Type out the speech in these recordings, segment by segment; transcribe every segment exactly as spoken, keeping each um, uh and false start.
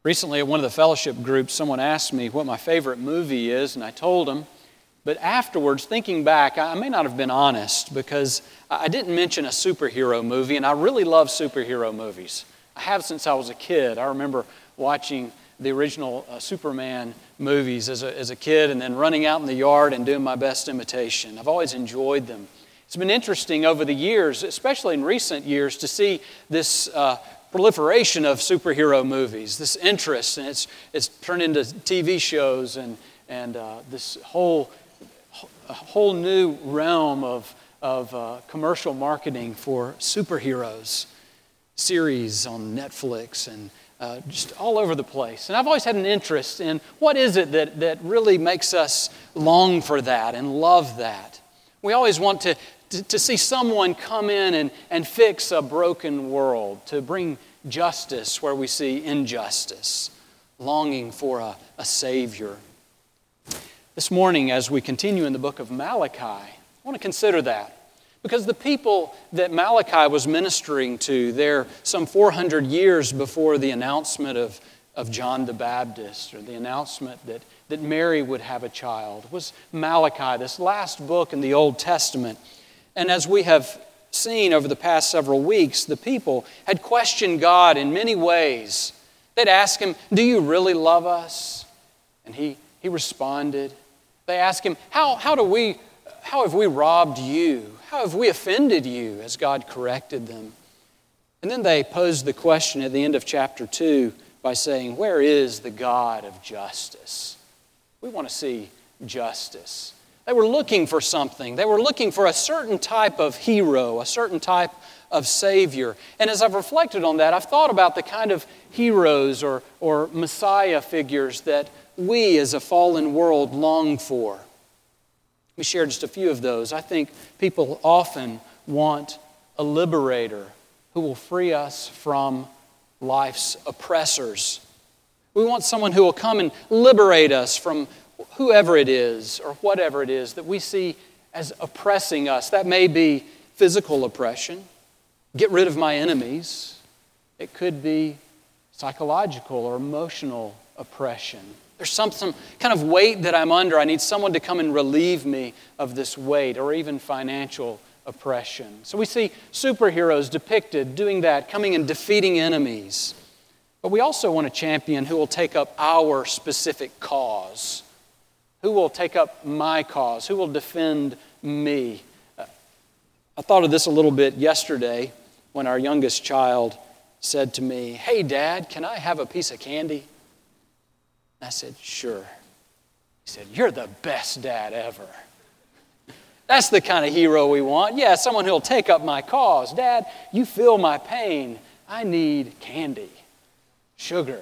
Recently at one of the fellowship groups, someone asked me what my favorite movie is, and I told them. But afterwards, thinking back, I may not have been honest because I didn't mention a superhero movie, and I really love superhero movies. I have since I was a kid. I remember watching the original uh, Superman movies as a, as a kid and then running out in the yard and doing my best imitation. I've always enjoyed them. It's been interesting over the years, especially in recent years, to see this uh, proliferation of superhero movies, this interest, and it's it's turned into T V shows and and uh, this whole a whole new realm of of uh, commercial marketing for superheroes, series on Netflix and uh, just all over the place. And I've always had an interest in what is it that that really makes us long for that and love that. We always want to. To, to see someone come in and, and fix a broken world, to bring justice where we see injustice, longing for a, a Savior. This morning, as we continue in the book of Malachi, I want to consider that. Because the people that Malachi was ministering to there some four hundred years before the announcement of, of John the Baptist, or the announcement that, that Mary would have a child, was Malachi, this last book in the Old Testament. And as we have seen over the past several weeks, the people had questioned God in many ways. They'd ask Him, "Do you really love us?" And He, he responded. They asked Him, how, how, do we, how have we robbed you? How have we offended you? As God corrected them. And then they posed the question at the end of chapter two by saying, "Where is the God of justice?" We want to see justice. They were looking for something. They were looking for a certain type of hero, a certain type of Savior. And as I've reflected on that, I've thought about the kind of heroes or, or Messiah figures that we as a fallen world long for. Let me share just a few of those. I think people often want a liberator who will free us from life's oppressors. We want someone who will come and liberate us from whoever it is or whatever it is that we see as oppressing us. That may be physical oppression. Get rid of my enemies. It could be psychological or emotional oppression. There's some, some kind of weight that I'm under. I need someone to come and relieve me of this weight, or even financial oppression. So we see superheroes depicted doing that, coming and defeating enemies. But we also want a champion who will take up our specific cause. Who will take up my cause? Who will defend me? I thought of this a little bit yesterday when our youngest child said to me, "Hey, Dad, can I have a piece of candy?" I said, "Sure." He said, "You're the best dad ever." That's the kind of hero we want. Yeah, someone who'll take up my cause. "Dad, you feel my pain. I need candy, sugar."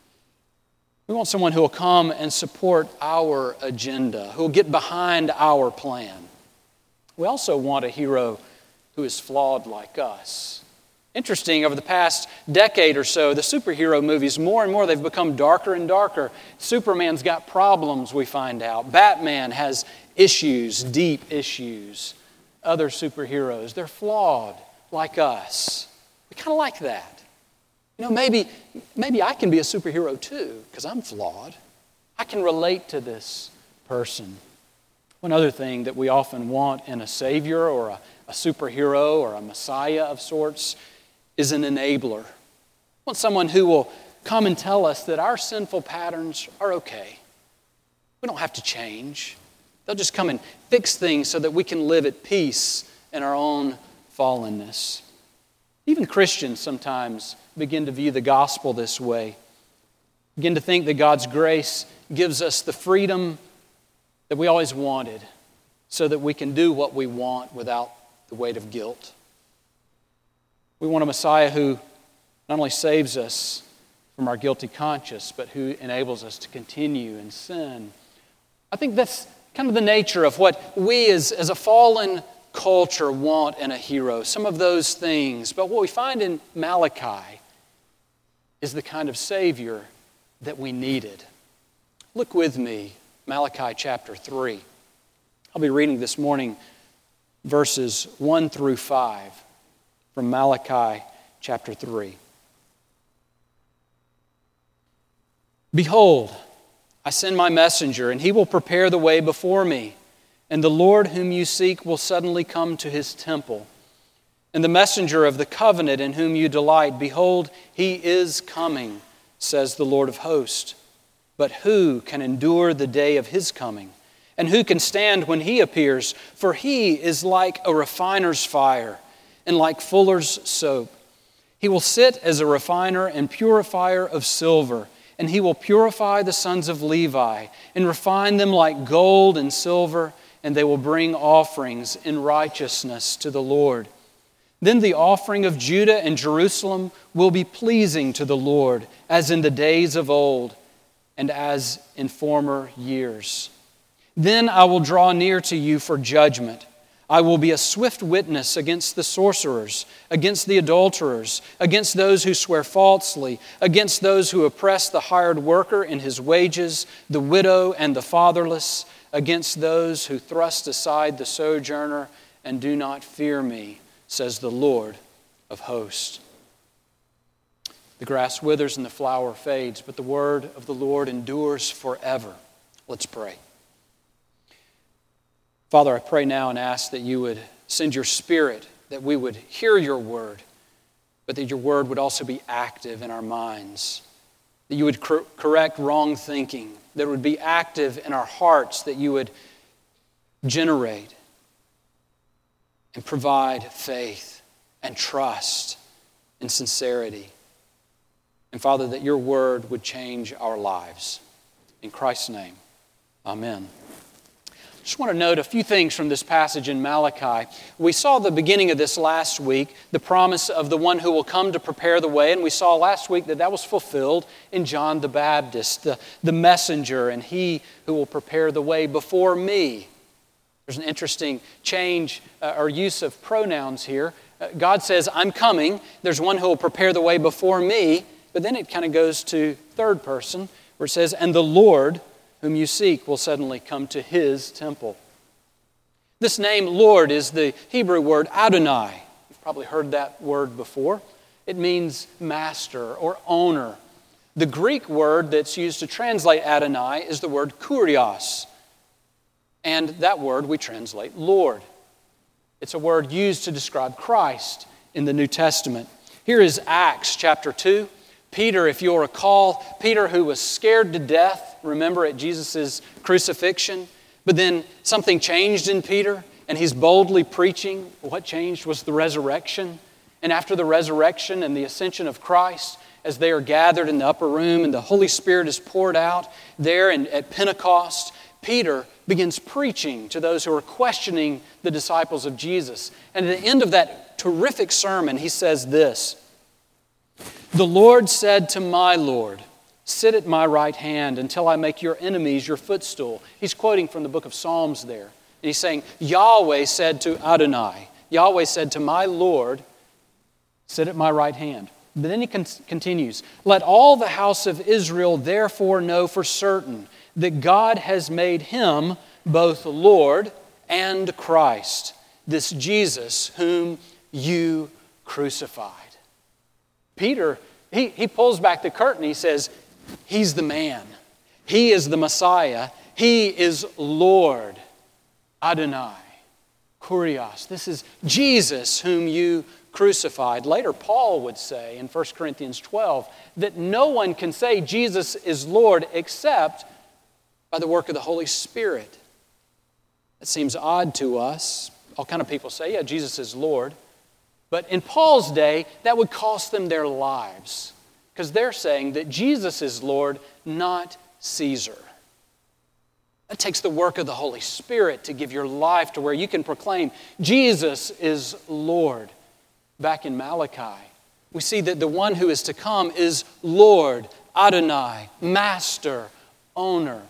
We want someone who will come and support our agenda, who will get behind our plan. We also want a hero who is flawed like us. Interesting, over the past decade or so, the superhero movies, more and more, they've become darker and darker. Superman's got problems, we find out. Batman has issues, deep issues. Other superheroes, they're flawed like us. We kind of like that. You know, maybe, maybe I can be a superhero too, because I'm flawed. I can relate to this person. One other thing that we often want in a Savior or a, a superhero or a Messiah of sorts is an enabler. I want someone who will come and tell us that our sinful patterns are okay. We don't have to change. They'll just come and fix things so that we can live at peace in our own fallenness. Even Christians sometimes begin to view the gospel this way. Begin to think that God's grace gives us the freedom that we always wanted so that we can do what we want without the weight of guilt. We want a Messiah who not only saves us from our guilty conscience, but who enables us to continue in sin. I think that's kind of the nature of what we as, as a fallen culture want in a hero, some of those things. But what we find in Malachi is the kind of Savior that we needed. Look with me, Malachi chapter three. I'll be reading this morning verses one through five from Malachi chapter three. Behold, I send my messenger, and he will prepare the way before me. And the Lord whom you seek will suddenly come to his temple. And the messenger of the covenant in whom you delight, behold, he is coming, says the Lord of hosts. But who can endure the day of his coming? And who can stand when he appears? For he is like a refiner's fire and like fuller's soap. He will sit as a refiner and purifier of silver, and he will purify the sons of Levi and refine them like gold and silver, and they will bring offerings in righteousness to the Lord. Then the offering of Judah and Jerusalem will be pleasing to the Lord, as in the days of old and as in former years. Then I will draw near to you for judgment. I will be a swift witness against the sorcerers, against the adulterers, against those who swear falsely, against those who oppress the hired worker in his wages, the widow and the fatherless, against those who thrust aside the sojourner and do not fear me, says the Lord of hosts. The grass withers and the flower fades, but the word of the Lord endures forever. Let's pray. Father, I pray now and ask that you would send your Spirit, that we would hear your word, but that your word would also be active in our minds, that you would cor- correct wrong thinking, that it would be active in our hearts, that you would generate and provide faith and trust and sincerity. And Father, that your word would change our lives. In Christ's name, amen. I just want to note a few things from this passage in Malachi. We saw the beginning of this last week, the promise of the one who will come to prepare the way, and we saw last week that that was fulfilled in John the Baptist, the, the messenger, and he who will prepare the way before me. There's an interesting change uh, or use of pronouns here. Uh, God says, I'm coming. There's one who will prepare the way before me, but then it kind of goes to third person, where it says, and the Lord whom you seek will suddenly come to his temple. This name, Lord, is the Hebrew word Adonai. You've probably heard that word before. It means master or owner. The Greek word that's used to translate Adonai is the word kurios. And that word we translate Lord. It's a word used to describe Christ in the New Testament. Here is Acts chapter two. Peter, if you'll recall, Peter who was scared to death, remember at Jesus' crucifixion, but then something changed in Peter and he's boldly preaching. What changed was the resurrection. And after the resurrection and the ascension of Christ, as they are gathered in the upper room and the Holy Spirit is poured out there and at Pentecost, Peter begins preaching to those who are questioning the disciples of Jesus. And at the end of that terrific sermon, he says this, the Lord said to my Lord, sit at my right hand until I make your enemies your footstool. He's quoting from the book of Psalms there. And he's saying, Yahweh said to Adonai, Yahweh said to my Lord, sit at my right hand. But then he con- continues, let all the house of Israel therefore know for certain that God has made him both Lord and Christ, this Jesus whom you crucified. Peter, he, he pulls back the curtain. He says, he's the man. He is the Messiah. He is Lord. Adonai. Kurios. This is Jesus whom you crucified. Later, Paul would say in First Corinthians twelve that no one can say Jesus is Lord except by the work of the Holy Spirit. It seems odd to us. All kind of people say, yeah, Jesus is Lord. But in Paul's day, that would cost them their lives because they're saying that Jesus is Lord, not Caesar. That takes the work of the Holy Spirit to give your life to where you can proclaim Jesus is Lord. Back in Malachi, we see that the one who is to come is Lord, Adonai, Master, Owner.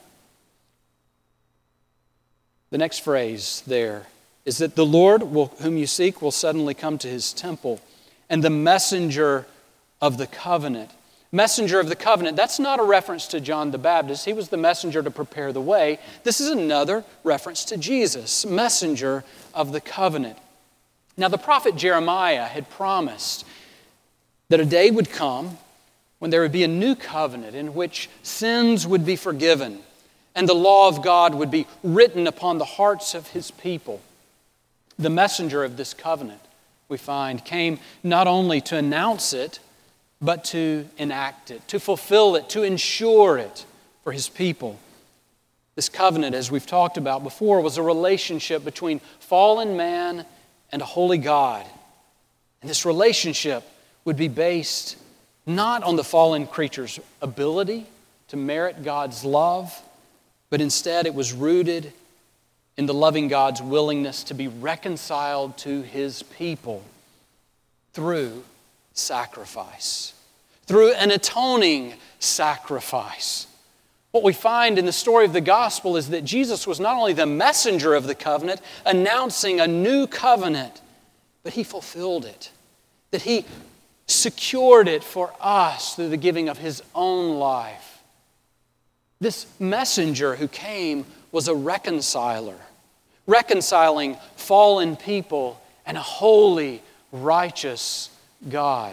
The next phrase there is that the Lord will, whom you seek will suddenly come to his temple, and the messenger of the covenant. Messenger of the covenant, that's not a reference to John the Baptist. He was the messenger to prepare the way. This is another reference to Jesus, messenger of the covenant. Now the prophet Jeremiah had promised that a day would come when there would be a new covenant in which sins would be forgiven and the law of God would be written upon the hearts of His people. The messenger of this covenant, we find, came not only to announce it, but to enact it, to fulfill it, to ensure it for His people. This covenant, as we've talked about before, was a relationship between fallen man and a holy God. And this relationship would be based not on the fallen creature's ability to merit God's love, but instead it was rooted in the loving God's willingness to be reconciled to His people through sacrifice, through an atoning sacrifice. What we find in the story of the gospel is that Jesus was not only the messenger of the covenant, announcing a new covenant, but He fulfilled it, that He secured it for us through the giving of His own life. This messenger who came was a reconciler, reconciling fallen people and a holy, righteous God.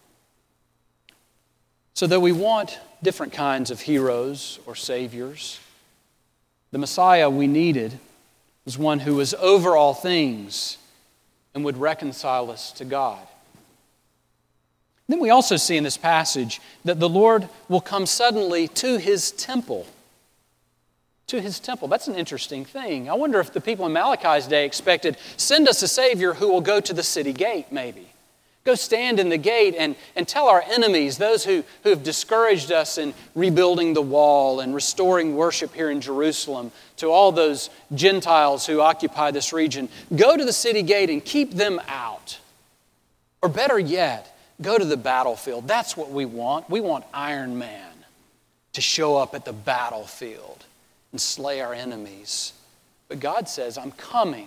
So though we want different kinds of heroes or saviors, the Messiah we needed was one who was over all things and would reconcile us to God. Then we also see in this passage that the Lord will come suddenly to His temple. To His temple. That's an interesting thing. I wonder if the people in Malachi's day expected, send us a Savior who will go to the city gate, maybe. Go stand in the gate and, and tell our enemies, those who, who have discouraged us in rebuilding the wall and restoring worship here in Jerusalem, to all those Gentiles who occupy this region, go to the city gate and keep them out. Or better yet, go to the battlefield. That's what we want. We want Iron Man to show up at the battlefield and slay our enemies. But God says, I'm coming.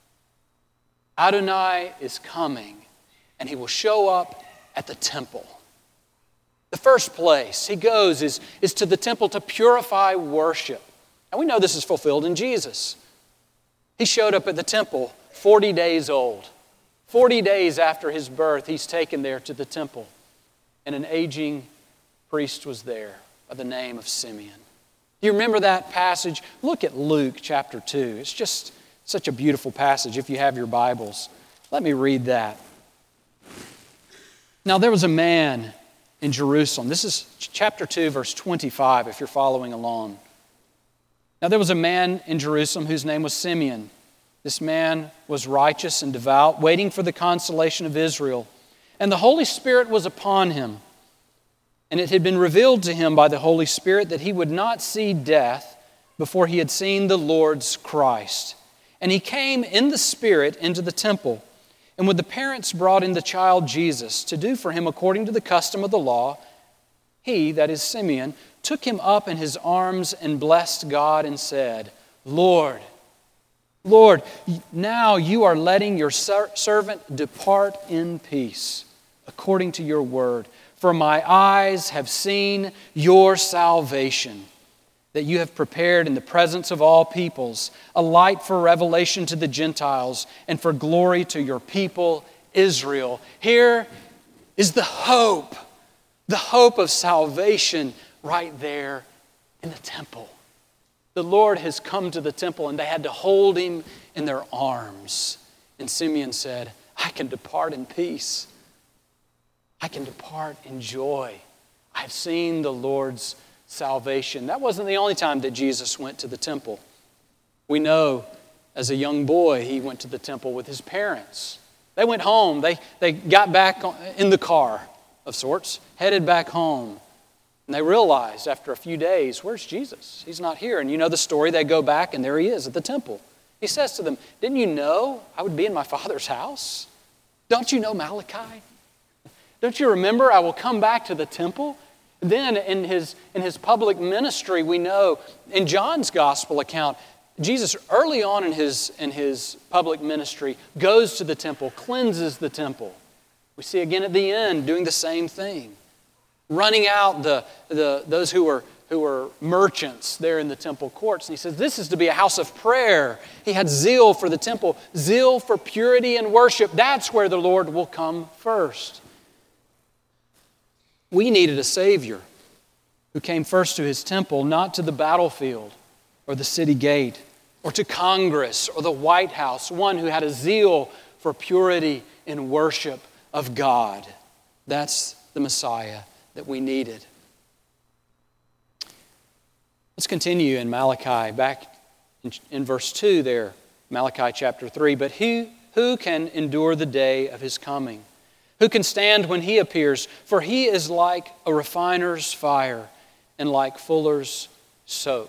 Adonai is coming. And He will show up at the temple. The first place He goes is, is to the temple to purify worship. And we know this is fulfilled in Jesus. He showed up at the temple forty days old. forty days after His birth, He's taken there to the temple. And an aging priest was there by the name of Simeon. Do you remember that passage? Look at Luke chapter two. It's just such a beautiful passage if you have your Bibles. Let me read that. Now there was a man in Jerusalem. This is chapter two, verse twenty-five, if you're following along. Now there was a man in Jerusalem whose name was Simeon. This man was righteous and devout, waiting for the consolation of Israel. And the Holy Spirit was upon him. And it had been revealed to him by the Holy Spirit that he would not see death before he had seen the Lord's Christ. And he came in the Spirit into the temple. And when the parents brought in the child Jesus to do for him according to the custom of the law, he, that is Simeon, took him up in his arms and blessed God and said, Lord, Lord, now you are letting your servant depart in peace, according to your word. For my eyes have seen your salvation, that you have prepared in the presence of all peoples, a light for revelation to the Gentiles and for glory to your people, Israel. Here is the hope, the hope of salvation right there in the temple. The Lord has come to the temple and they had to hold him in their arms. And Simeon said, I can depart in peace. I can depart in joy. I've seen the Lord's salvation. That wasn't the only time that Jesus went to the temple. We know as a young boy he went to the temple with his parents. They went home. They, they got back in the car of sorts, headed back home. And they realized after a few days, where's Jesus? He's not here. And you know the story. They go back and there he is at the temple. He says to them, didn't you know I would be in my Father's house? Don't you know Malachi? Don't you remember I will come back to the temple? Then in his, in his public ministry, we know in John's gospel account, Jesus early on in his, in his public ministry goes to the temple, cleanses the temple. We see again at the end doing the same thing. Running out the, the those who were, who were merchants there in the temple courts. And he says, this is to be a house of prayer. He had zeal for the temple, zeal for purity and worship. That's where the Lord will come first. We needed a Savior who came first to his temple, not to the battlefield or the city gate or to Congress or the White House, one who had a zeal for purity in worship of God. That's the Messiah that we needed. Let's continue in Malachi, back in, in verse two there, Malachi chapter three. But who, who can endure the day of his coming? Who can stand when he appears? For he is like a refiner's fire and like fuller's soap.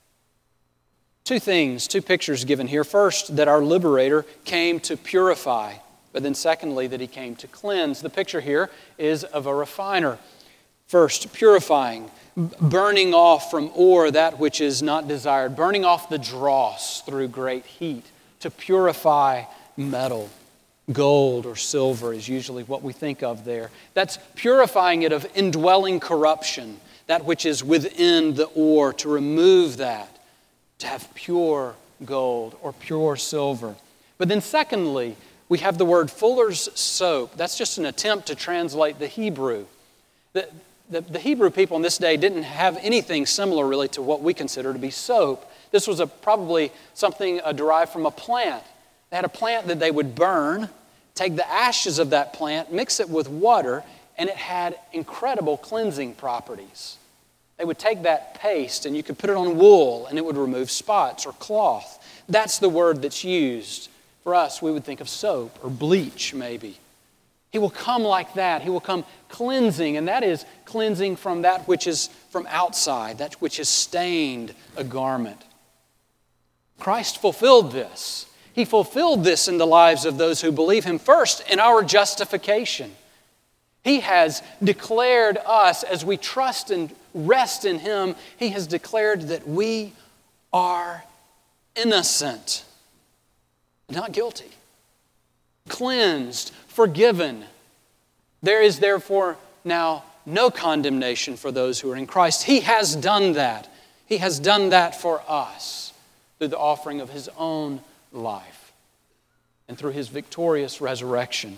Two things, two pictures given here. First, that our liberator came to purify, but then secondly, that he came to cleanse. The picture here is of a refiner. First, purifying, burning off from ore that which is not desired, burning off the dross through great heat to purify metal. Gold or silver is usually what we think of there. That's purifying it of indwelling corruption, that which is within the ore, to remove that, to have pure gold or pure silver. But then secondly, we have the word fuller's soap. That's just an attempt to translate the Hebrew. The, the, the Hebrew people in this day didn't have anything similar really to what we consider to be soap. This was a, probably something uh, derived from a plant. They had a plant that they would burn, take the ashes of that plant, mix it with water, and it had incredible cleansing properties. They would take that paste and you could put it on wool and it would remove spots or cloth. That's the word that's used. For us, we would think of soap or bleach maybe. He will come like that. He will come cleansing, and that is cleansing from that which is from outside, that which has stained a garment. Christ fulfilled this. He fulfilled this in the lives of those who believe Him first in our justification. He has declared us, as we trust and rest in Him, He has declared that we are innocent, not guilty, cleansed, forgiven. There is therefore now no condemnation for those who are in Christ. He has done that. He has done that for us through the offering of His own life and through His victorious resurrection.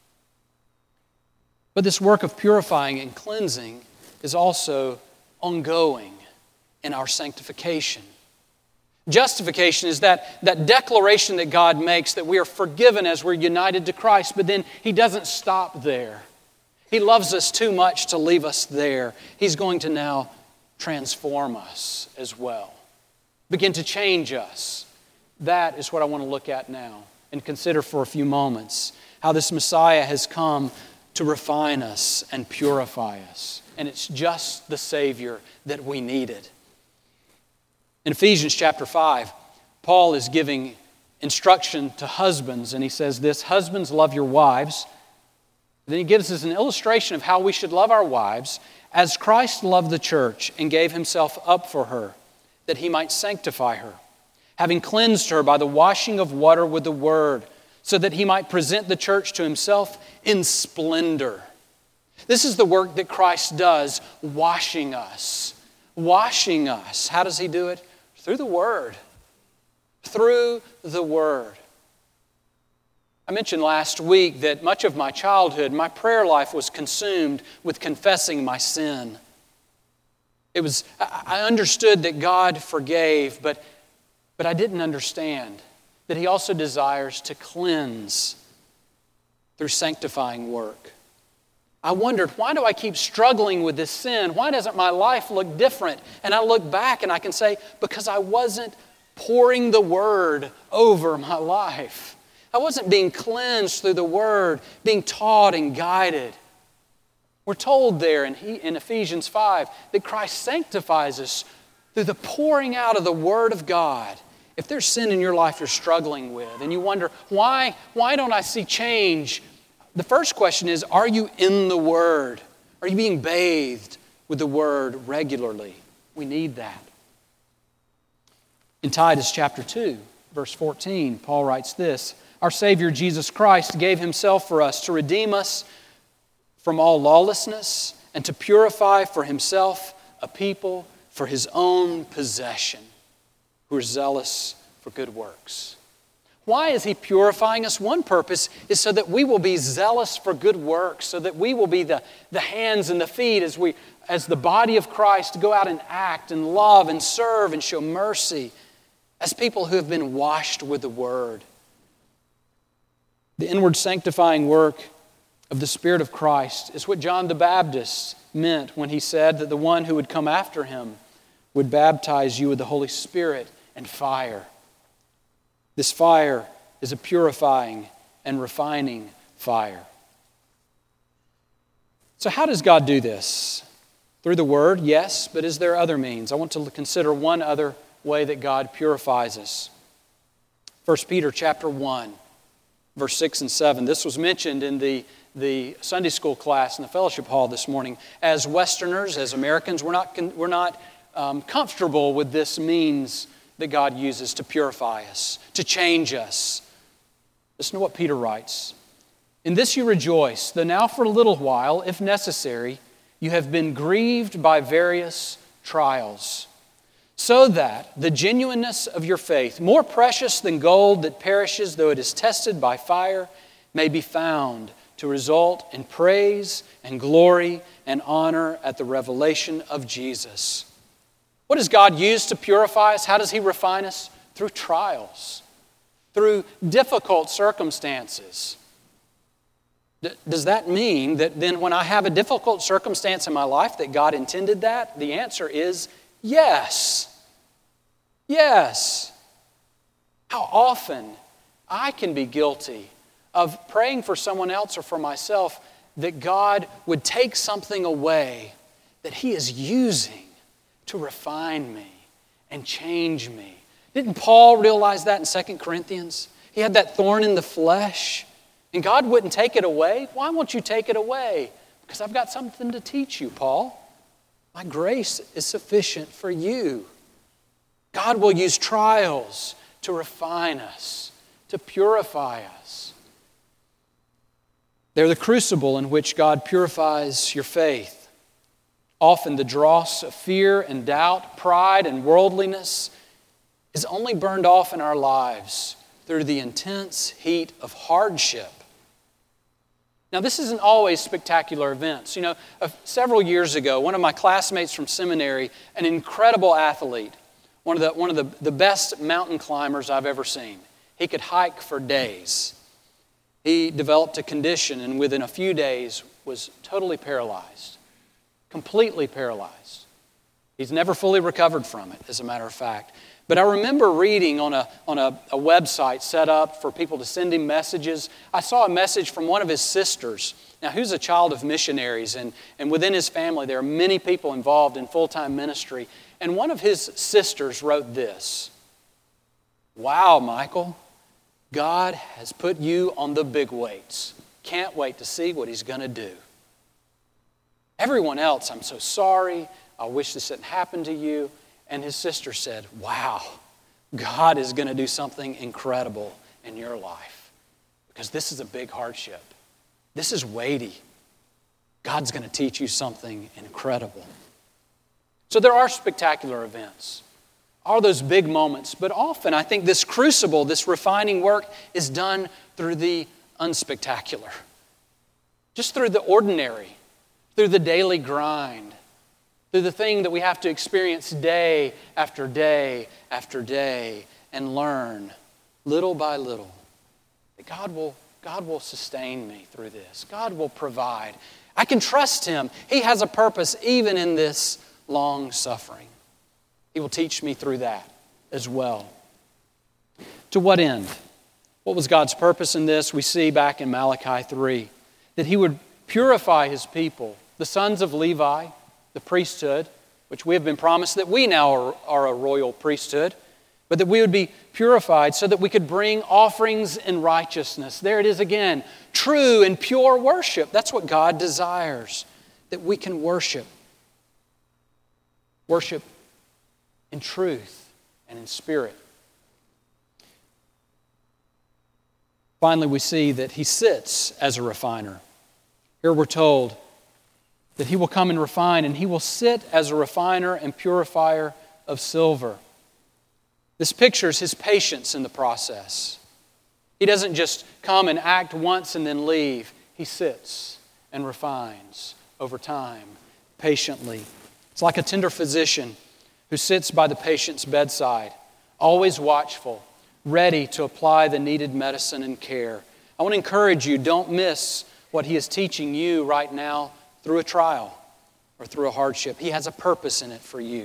But this work of purifying and cleansing is also ongoing in our sanctification. Justification is that, that declaration that God makes that we are forgiven as we're united to Christ, but then He doesn't stop there. He loves us too much to leave us there. He's going to now transform us as well, begin to change us. That is what I want to look at now and consider for a few moments, how this Messiah has come to refine us and purify us. And it's just the Savior that we needed. In Ephesians chapter five, Paul is giving instruction to husbands, and he says this: husbands, love your wives. Then he gives us an illustration of how we should love our wives as Christ loved the church and gave Himself up for her, that He might sanctify her, having cleansed her by the washing of water with the word, so that He might present the church to Himself in splendor. This is the work that Christ does, washing us. Washing us. How does He do it? Through the Word. Through the Word. I mentioned last week that much of my childhood, my prayer life was consumed with confessing my sin. It was, I understood that God forgave, but, but I didn't understand that He also desires to cleanse through sanctifying work. I wondered, why do I keep struggling with this sin? Why doesn't my life look different? And I look back and I can say, because I wasn't pouring the Word over my life. I wasn't being cleansed through the Word, being taught and guided. We're told there in, in Ephesians five that Christ sanctifies us through the pouring out of the Word of God. If there's sin in your life you're struggling with and you wonder, why, why don't I see change? The first question is, are you in the Word? Are you being bathed with the Word regularly? We need that. In Titus chapter two, verse fourteen, Paul writes this: our Savior Jesus Christ gave Himself for us to redeem us from all lawlessness and to purify for Himself a people for His own possession who are zealous for good works. Why is He purifying us? One purpose is so that we will be zealous for good works, so that we will be the, the hands and the feet as we, as the body of Christ, to go out and act and love and serve and show mercy as people who have been washed with the Word. The inward sanctifying work of the Spirit of Christ is what John the Baptist meant when he said that the one who would come after him would baptize you with the Holy Spirit and fire. This fire is a purifying and refining fire. So how does God do this? Through the Word, yes, but is there other means? I want to consider one other way that God purifies us. First Peter chapter one, verse six and seven. This was mentioned in the, the Sunday school class in the fellowship hall this morning. As Westerners, as Americans, we're not, we're not um, comfortable with this means that God uses to purify us, to change us. Listen to what Peter writes. In this you rejoice, though now for a little while, if necessary, you have been grieved by various trials, so that the genuineness of your faith, more precious than gold that perishes though it is tested by fire, may be found to result in praise and glory and honor at the revelation of Jesus. What does God use to purify us? How does He refine us? Through trials, through difficult circumstances. Does that mean that then when I have a difficult circumstance in my life that God intended that? The answer is yes. Yes. How often I can be guilty of praying for someone else or for myself that God would take something away that He is using to refine me and change me. Didn't Paul realize that in Second Corinthians? He had that thorn in the flesh. And God wouldn't take it away. Why won't you take it away? Because I've got something to teach you, Paul. My grace is sufficient for you. God will use trials to refine us, to purify us. They're the crucible in which God purifies your faith. Often the dross of fear and doubt, pride and worldliness is only burned off in our lives through the intense heat of hardship. Now, this isn't always spectacular events. You know, uh, several years ago, one of my classmates from seminary, an incredible athlete, one of the one of the, the best mountain climbers I've ever seen. He could hike for days. He developed a condition and within a few days was totally paralyzed, completely paralyzed. He's never fully recovered from it, as a matter of fact. But I remember reading on a on a, a website set up for people to send him messages. I saw a message from one of his sisters. Now, who's a child of missionaries, and, and within his family there are many people involved in full-time ministry. And one of his sisters wrote this: "Wow, Michael, God has put you on the big weights. Can't wait to see what He's going to do. Everyone else, I'm so sorry. I wish this hadn't happened to you." And his sister said, "Wow, God is going to do something incredible in your life because this is a big hardship. This is weighty. God's going to teach you something incredible." So there are spectacular events, are those big moments, but often I think this crucible, this refining work is done through the unspectacular, just through the ordinary, through the daily grind, through the thing that we have to experience day after day after day and learn little by little that God will, God will sustain me through this. God will provide. I can trust Him. He has a purpose even in this long suffering. He will teach me through that as well. To what end? What was God's purpose in this? We see back in Malachi three that He would purify His people, the sons of Levi, the priesthood, which we have been promised that we now are, are a royal priesthood, but that we would be purified so that we could bring offerings in righteousness. There it is again, true and pure worship. That's what God desires, that we can worship. Worship in truth and in spirit. Finally, we see that He sits as a refiner. Here we're told that He will come and refine, and He will sit as a refiner and purifier of silver. This pictures His patience in the process. He doesn't just come and act once and then leave. He sits and refines over time, patiently. It's like a tender physician who sits by the patient's bedside, always watchful, ready to apply the needed medicine and care. I want to encourage you, don't miss what He is teaching you right now through a trial or through a hardship. He has a purpose in it for you.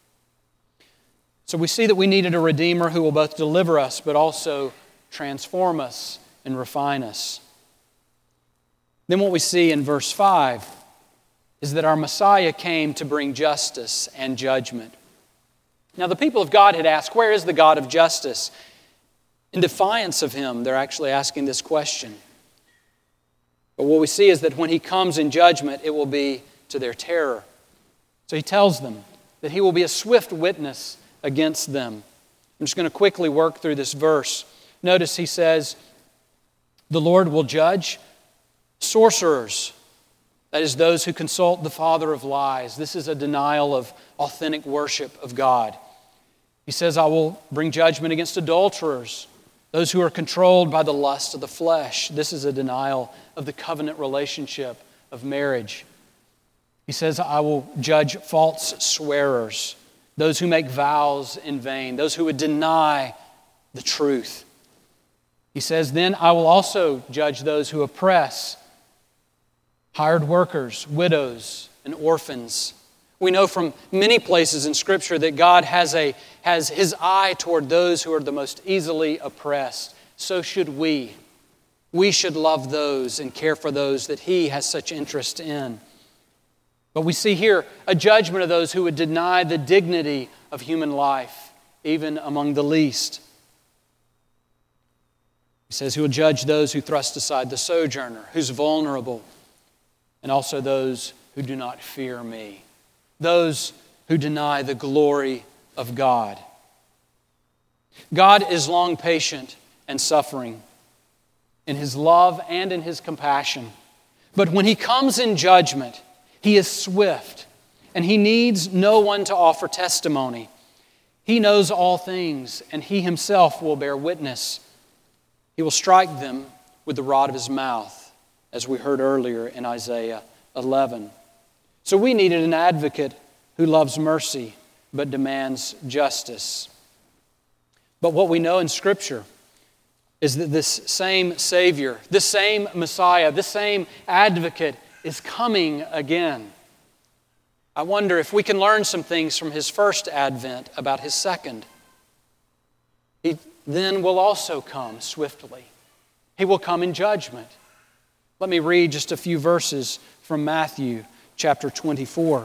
So we see that we needed a Redeemer who will both deliver us but also transform us and refine us. Then what we see in verse five is that our Messiah came to bring justice and judgment. Now the people of God had asked, where is the God of justice? In defiance of Him, they're actually asking this question. But what we see is that when He comes in judgment, it will be to their terror. So He tells them that He will be a swift witness against them. I'm just going to quickly work through this verse. Notice He says, the Lord will judge sorcerers, that is, those who consult the father of lies. This is a denial of authentic worship of God. He says, I will bring judgment against adulterers, those who are controlled by the lust of the flesh. This is a denial of the covenant relationship of marriage. He says, I will judge false swearers, those who make vows in vain, those who would deny the truth. He says, then I will also judge those who oppress hired workers, widows, and orphans. We know from many places in Scripture that God has, a, has His eye toward those who are the most easily oppressed. So should we. We should love those and care for those that He has such interest in. But we see here a judgment of those who would deny the dignity of human life, even among the least. He says He will judge those who thrust aside the sojourner, who's vulnerable, and also those who do not fear me, those who deny the glory of God. God is long patient and suffering in His love and in His compassion. But when He comes in judgment, He is swift, and He needs no one to offer testimony. He knows all things, and He Himself will bear witness. He will strike them with the rod of His mouth, as we heard earlier in Isaiah eleven. So we needed an advocate who loves mercy but demands justice. But what we know in Scripture is that this same Savior, this same Messiah, this same advocate is coming again. I wonder if we can learn some things from His first advent about His second. He then will also come swiftly. He will come in judgment. Let me read just a few verses from Matthew chapter twenty-four.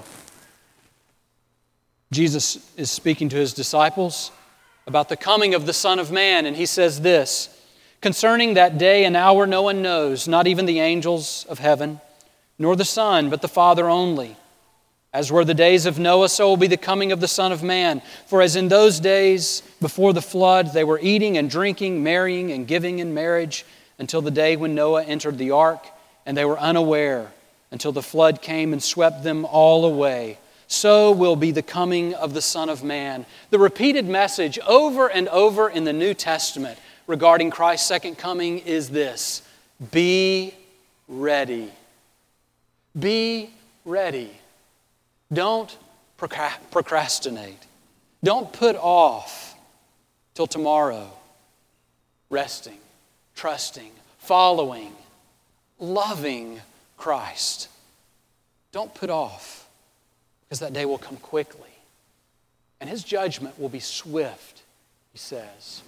Jesus is speaking to His disciples about the coming of the Son of Man, and He says this, concerning that day and hour no one knows, not even the angels of heaven, nor the Son, but the Father only. As were the days of Noah, so will be the coming of the Son of Man. For as in those days before the flood, they were eating and drinking, marrying and giving in marriage, until the day when Noah entered the ark, and they were unaware until the flood came and swept them all away. So will be the coming of the Son of Man. The repeated message over and over in the New Testament regarding Christ's second coming is this: be ready. Be ready. Don't procrastinate. Don't put off till tomorrow resting, trusting, following, loving Christ. Don't put off, because that day will come quickly. And His judgment will be swift, He says.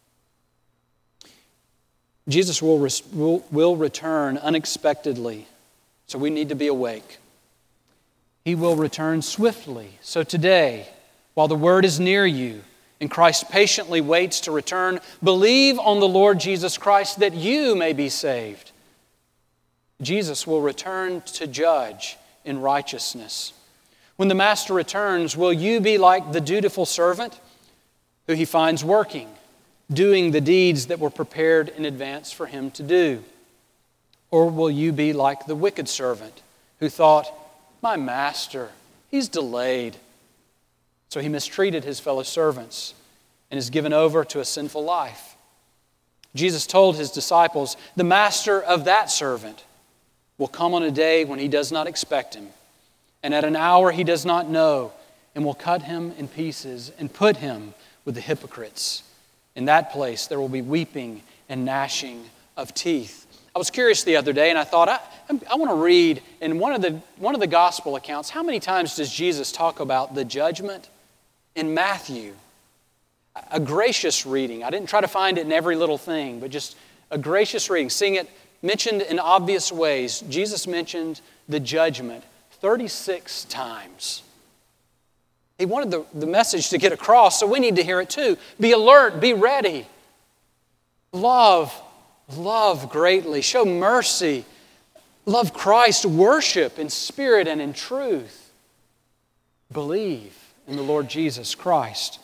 Jesus will, will, will return unexpectedly, so we need to be awake. He will return swiftly. So today, while the word is near you, and Christ patiently waits to return, believe on the Lord Jesus Christ that you may be saved. Jesus will return to judge in righteousness. When the Master returns, will you be like the dutiful servant who He finds working, doing the deeds that were prepared in advance for him to do? Or will you be like the wicked servant who thought, my master, he's delayed, so he mistreated his fellow servants and is given over to a sinful life? Jesus told his disciples, the master of that servant will come on a day when he does not expect him, and at an hour he does not know, and will cut him in pieces and put him with the hypocrites. In that place there will be weeping and gnashing of teeth. I was curious the other day, and I thought, I, I want to read in one of the one of the gospel accounts, how many times does Jesus talk about the judgment? In Matthew. A gracious reading. I didn't try to find it in every little thing, but just a gracious reading. Seeing it mentioned in obvious ways. Jesus mentioned the judgment thirty-six times. He wanted the, the message to get across, so we need to hear it too. Be alert, be ready. Love, love greatly. Show mercy. Love Christ. Worship in spirit and in truth. Believe in the Lord Jesus Christ.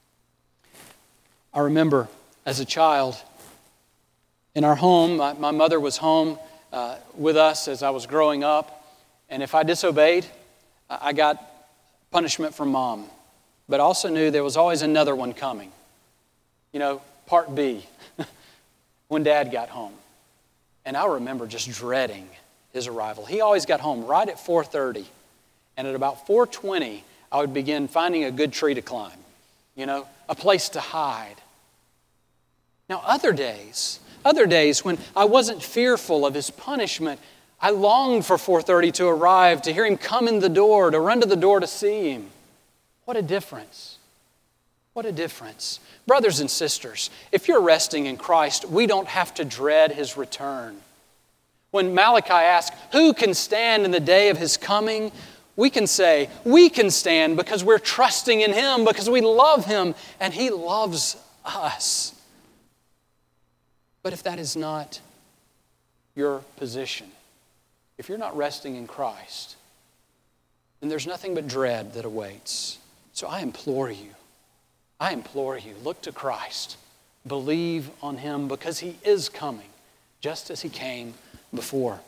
I remember as a child in our home, my, my mother was home uh, with us as I was growing up, and if I disobeyed, I got punishment from Mom. But I also knew there was always another one coming. You know, part B, when Dad got home. And I remember just dreading his arrival. He always got home right at four thirty, and at about four twenty, I would begin finding a good tree to climb, you know, a place to hide. Now, other days, other days when I wasn't fearful of his punishment, I longed for four thirty to arrive, to hear him come in the door, to run to the door to see him. What a difference. What a difference. Brothers and sisters, if you're resting in Christ, we don't have to dread his return. When Malachi asks, who can stand in the day of his coming? We can say, we can stand because we're trusting in him, because we love him, and he loves us. But if that is not your position, if you're not resting in Christ, then there's nothing but dread that awaits. So I implore you, I implore you, look to Christ. Believe on him because he is coming, just as he came before.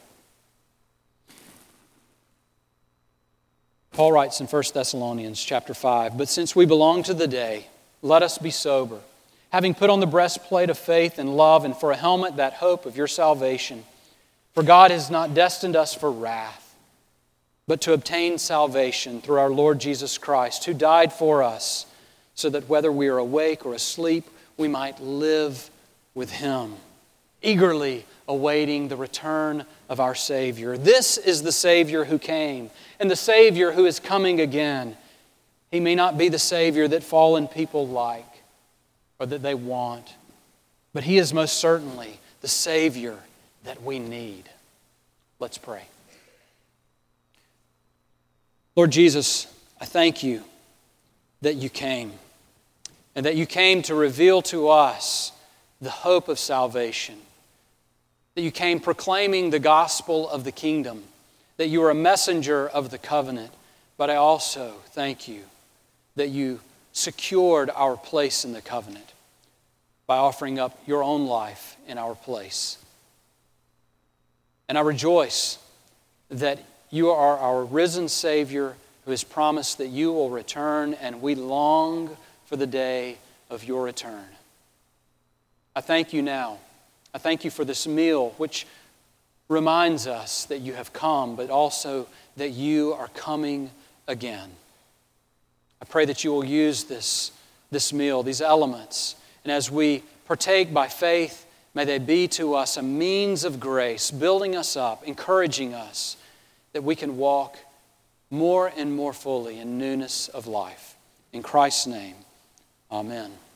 Paul writes in First Thessalonians chapter five, but since we belong to the day, let us be sober, having put on the breastplate of faith and love, and for a helmet that hope of your salvation. For God has not destined us for wrath, but to obtain salvation through our Lord Jesus Christ, who died for us, so that whether we are awake or asleep, we might live with him, eagerly awaiting the return of our Savior. This is the Savior who came, and the Savior who is coming again. He may not be the Savior that fallen people like, or that they want, but he is most certainly the Savior that we need. Let's pray. Lord Jesus, I thank you that you came, and that you came to reveal to us the hope of salvation, that you came proclaiming the gospel of the kingdom, that you are a messenger of the covenant, but I also thank you that you secured our place in the covenant by offering up your own life in our place. And I rejoice that you are our risen Savior who has promised that you will return, and we long for the day of your return. I thank you now. I thank you for this meal, which reminds us that you have come, but also that you are coming again. I pray that you will use this, this meal, these elements, and as we partake by faith, may they be to us a means of grace, building us up, encouraging us, that we can walk more and more fully in newness of life. In Christ's name, amen.